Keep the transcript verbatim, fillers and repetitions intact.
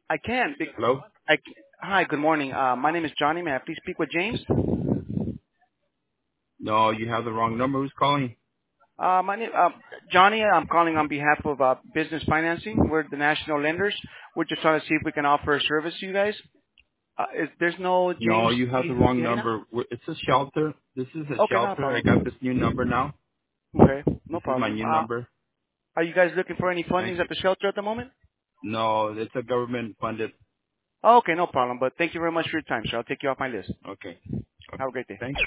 I can. Be- Hello? I, hi, good morning. Uh, my name is Johnny. May I please speak with James? No, you have the wrong number. Who's calling? Uh, my name, uh, Johnny. I'm calling on behalf of uh, Business Financing. We're the national lenders. We're just trying to see if we can offer a service to you guys. Uh, is, there's no No, James you have T. the wrong Tijerina? number. We're- It's a shelter. This is a Okay, no shelter. I got problem. this new number now. Okay, no This is my problem. new Uh, number. are you guys looking for any Thank fundings at you. the shelter at the moment? No, it's a government funded. Okay, no problem. But thank you very much for your time, sir. I'll take you off my list. Okay. Have Okay. a great day. Thank